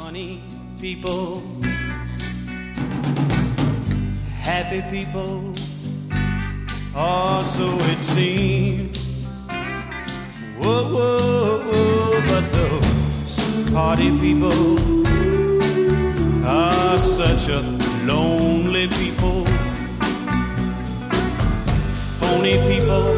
funny people, happy people, or so it seems. Whoa, whoa, whoa, but those party people are such a lonely people. Phony people